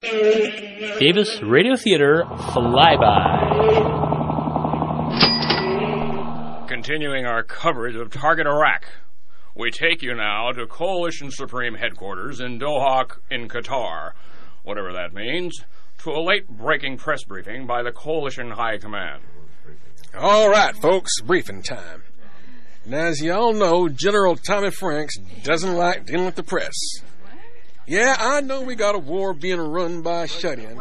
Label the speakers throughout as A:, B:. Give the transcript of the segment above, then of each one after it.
A: Davis Radio Theater Flyby.
B: Continuing our coverage of Target Iraq, we take you now to Coalition Supreme Headquarters in Doha in Qatar, whatever that means, to a late-breaking press briefing by the Coalition High Command.
C: All right, folks, briefing time. Now, as you all know, General Tommy Franks doesn't like dealing with the press. Yeah, I know we got a war being run by a shut-in.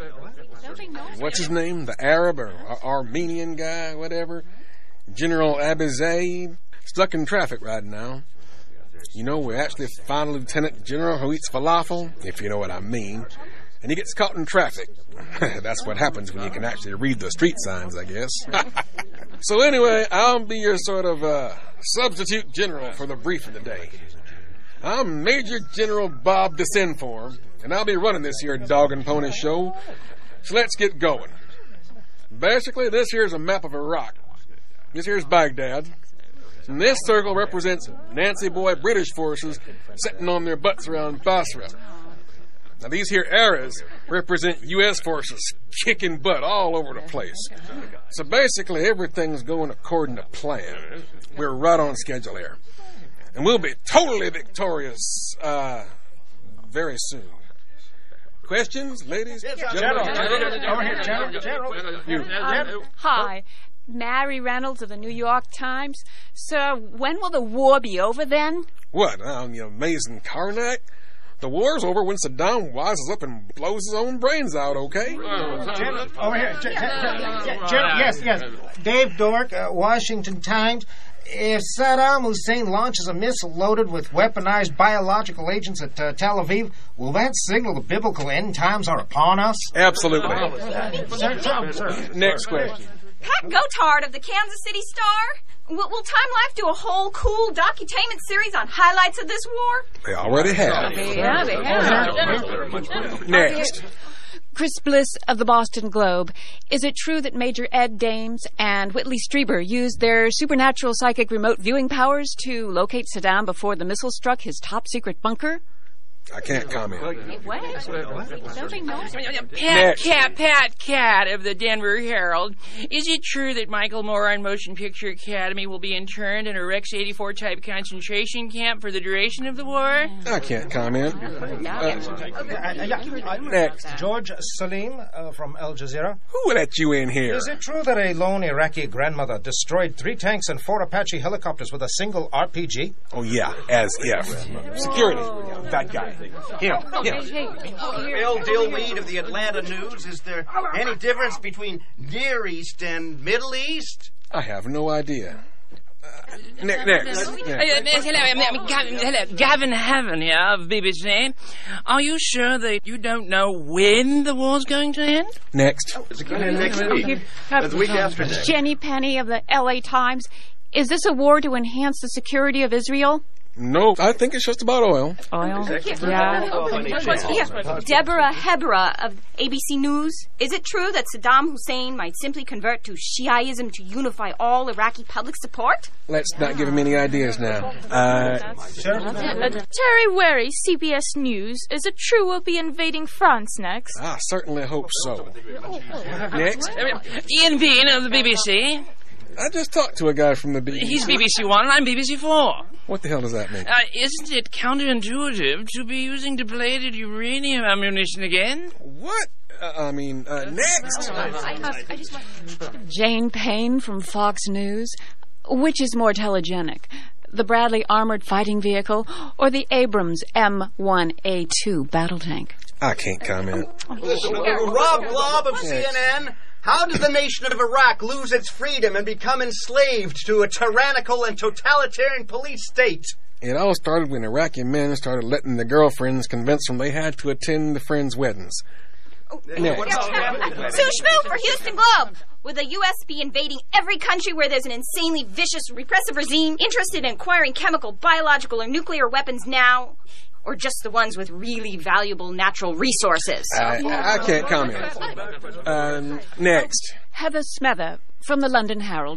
C: What's his name? The Arab or Armenian guy, whatever? General Abizaid, stuck in traffic right now. You know, we actually find a lieutenant general who eats falafel, if you know what I mean, and he gets caught in traffic. That's what happens when you can actually read the street signs, I guess. So anyway, I'll be your sort of substitute general for the briefing today. I'm Major General Bob DeSinform, and I'll be running this here dog and pony show. So let's get going. Basically, this here's a map of Iraq. This here's Baghdad. And this circle represents Nancy Boy British forces sitting on their butts around Basra. Now these here eras represent U.S. forces kicking butt all over the place. So basically everything's going according to plan. We're right on schedule here. And we'll be totally victorious very soon. Questions, ladies?
D: Yes, General. Over here, General.
E: Hi. Mary Reynolds of the New York Times. Sir, when will the war be over then?
C: What, you amazing Karnak? The war's over when Saddam wises up and blows his own brains out, okay?
D: General, over here. Yes. Dave Dork, Washington Times. If Saddam Hussein launches a missile loaded with weaponized biological agents at Tel Aviv, will that signal the biblical end times are upon us?
C: Absolutely.
D: Sir.
C: Next question.
F: Pat Gotard of the Kansas City Star. Will Time Life do a whole cool docutainment series on highlights of this war?
C: They already have.
E: Yeah, they have.
C: Next.
E: Chris Bliss of the Boston Globe. Is it true that Major Ed Dames and Whitley Strieber used their supernatural psychic remote viewing powers to locate Saddam before the missile struck his top-secret bunker?
C: I can't comment.
G: Pat Cat of the Denver Herald. Is it true that Michael Moore on Motion Picture Academy will be interned in a Rex 84 type concentration camp for the duration of the war?
C: I can't comment. Next.
D: George Salim from Al Jazeera.
C: Who let you in here?
D: Is it true that a lone Iraqi grandmother destroyed 3 tanks and 4 Apache helicopters with a single RPG?
C: Oh, yeah, as if. Security. That guy. Him.
H: Bill Dillweed of the Atlanta News. Is there any difference between Near East and Middle East?
C: I have no idea. Next.
G: Hello, Gavin Haven here of BBC. Are you sure that you don't know when the war's going to end?
C: Next.
H: Next week. The week after next.
E: Jenny Penny of the L.A. Times. Is this a war to enhance the security of Israel?
C: No, I think it's just about oil.
E: Oil? Yeah.
F: Deborah Hebra of ABC News. Is it true that Saddam Hussein might simply convert to Shiaism to unify all Iraqi public support?
C: Let's not give him any ideas now.
I: Terry Wary, CBS News. Is it true we'll be invading France next?
C: I certainly hope so. Next.
G: Ian Bean of the BBC.
C: I just talked to a guy from the BBC.
G: He's BBC One and I'm BBC 4.
C: What the hell does that mean?
G: Isn't it counterintuitive to be using depleted uranium ammunition again?
C: What? Next.
E: Jane Payne from Fox News. Which is more telegenic? The Bradley Armored Fighting Vehicle or the Abrams M1A2 battle tank?
C: I can't comment.
H: Rob Glob of CNN. How did the nation of Iraq lose its freedom and become enslaved to a tyrannical and totalitarian police state?
C: It all started when Iraqi men started letting their girlfriends convince them they had to attend the friends' weddings.
F: Sue Schmoo for Houston Globe. Will the U.S. be invading every country where there's an insanely vicious, repressive regime interested in acquiring chemical, biological, or nuclear weapons now? Or just the ones with really valuable natural resources?
C: I can't comment. Next.
E: Heather Smether from the London Herald.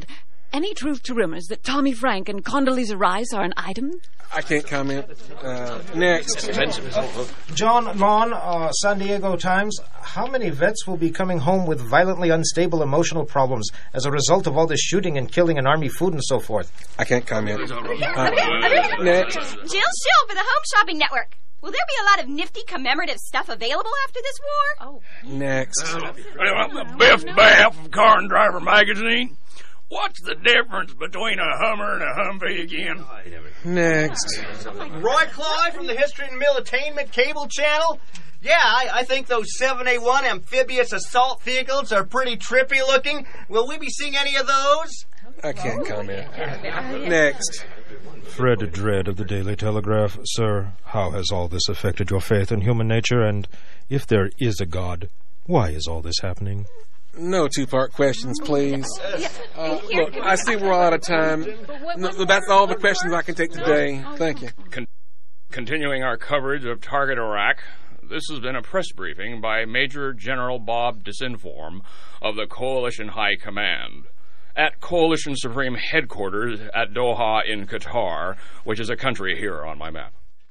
E: Any truth to rumors that Tommy Frank and Condoleezza Rice are an item?
C: I can't comment. Next.
D: John Lawn, San Diego Times. How many vets will be coming home with violently unstable emotional problems as a result of all this shooting and killing in Army food and so forth?
C: I can't comment. Next.
F: Jill Schill for the Home Shopping Network. Will there be a lot of nifty commemorative stuff available after this war?
E: Oh.
C: Next.
B: Biff Baff of Car and Driver magazine. What's the difference between a Hummer and a Humvee again?
C: Next.
H: Roy Cloy from the History and Militainment Cable Channel. Yeah, I think those 7A1 amphibious assault vehicles are pretty trippy looking. Will we be seeing any of those?
C: I can't comment. Next.
J: Fred Dredd of the Daily Telegraph. Sir, how has all this affected your faith in human nature? And if there is a God, why is all this happening?
C: No two-part questions, please. Look, I see we're all out of time. No, that's all the questions I can take today. Thank you.
B: Continuing our coverage of Target Iraq, this has been a press briefing by Major General Bob Disinform of the Coalition High Command at Coalition Supreme Headquarters at Doha in Qatar, which is a country here on my map.